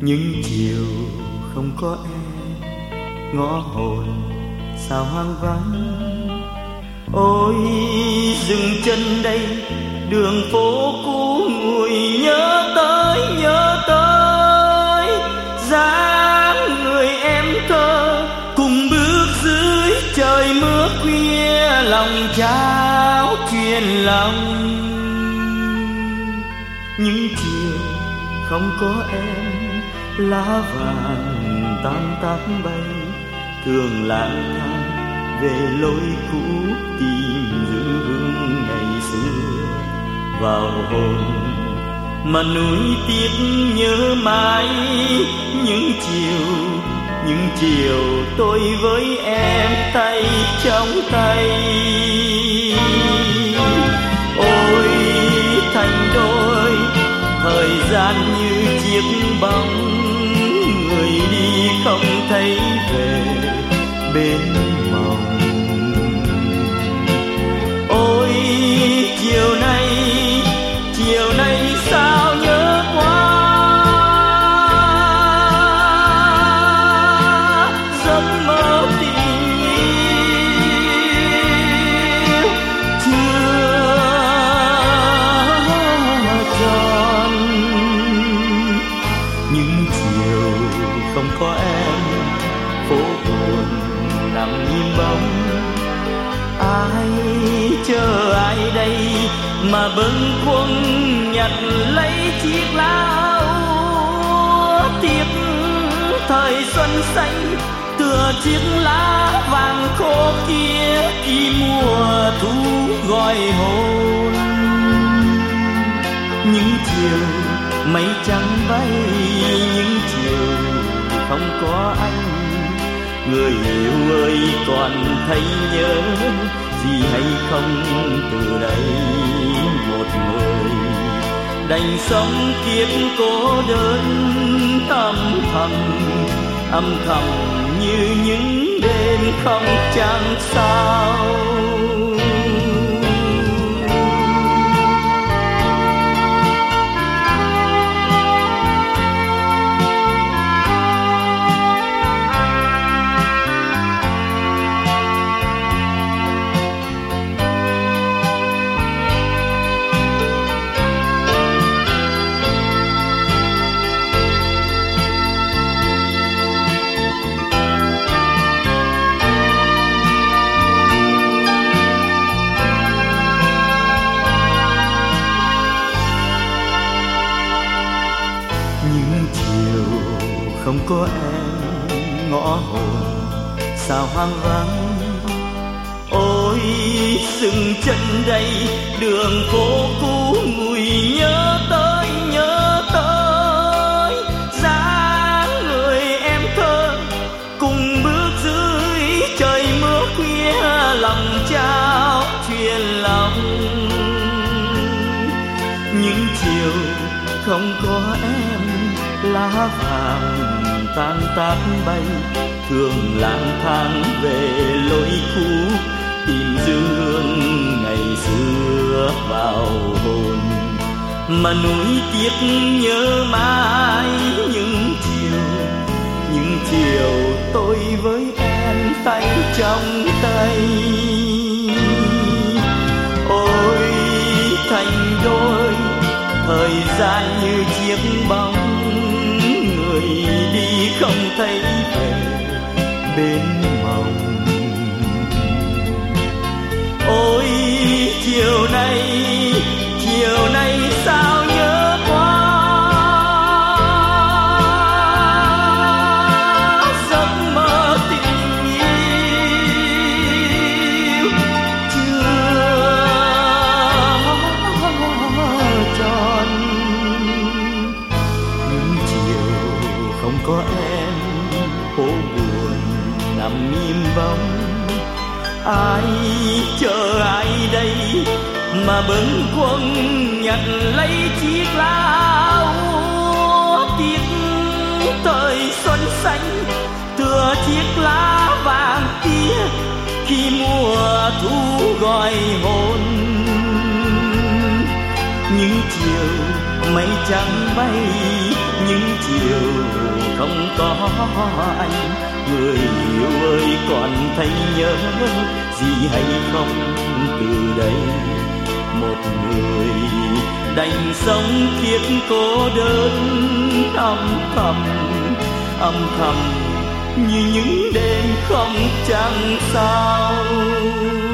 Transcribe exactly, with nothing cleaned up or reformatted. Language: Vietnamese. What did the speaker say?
những chiều không có em, ngõ hồn sao hoang vắng. Ôi dừng chân đây, đường phố cũ nguôi nhớ tới, nhớ tới dáng người em thơ, cùng bước dưới trời mưa khuya, lòng trao truyền lòng. Những chiều không có em, lá vàng tan tác bay, thường lang thang về lối cũ, tìm giữ hương ngày xưa vào hồn mà nuối tiếc nhớ mãi. Những chiều, những chiều tôi với em tay trong tay. Ôi thành đôi thời gian như chiếc bóng, người đi không thấy về bên mộng. Ôi chiều nay, chiều nay sao nhớ quá, giấc mơ tình yêu chưa tròn. Những chiều không có em, phố buồn nằm im bóng. Ai chờ ai đây mà bâng khuâng nhặt lấy chiếc lá úa, tiếc thời xuân xanh tựa chiếc lá vàng khô kia, khi mùa thu gọi hồn. Những chiều mây trắng bay, những chiều không có anh, người yêu ơi còn thấy nhớ gì hay không? Từ đây một người đành sống kiếp cô đơn, âm thầm âm thầm như những đêm không trăng sao. Không có em, ngõ hồn sao hoang vắng. Ôi dừng chân đây, đường phố cũ nguôi nhớ tới, nhớ tới dáng người em thơ, cùng bước dưới trời mưa khuya, lòng trao truyền lòng. Những chiều không có em, lá vàng tan tác bay, thường lang thang về lối cũ, tìm giữ hương ngày xưa vào hồn mà nuối tiếc nhớ mãi. Những chiều, những chiều tôi với em tay trong tay. Ôi thành đôi thời gian như chiếc bóng, người đi không thấy về bên mộng. Ôi chiều nay, chiều nay sao nhớ quá, giấc mơ tình yêu chưa tròn. Những chiều không có em, phố buồn nằm im bóng. Ai chờ ai đây mà bâng khuâng nhặt lấy chiếc lá úa, tiếc thời xuân xanh tựa chiếc lá vàng kia, khi mùa thu gọi hồn. những chiều mây trắng bay, những chiều không có anh. Người yêu ơi còn thấy nhớ gì hay không? Từ đây một người đành sống kiếp cô đơn, âm thầm âm thầm như những đêm không trăng sao.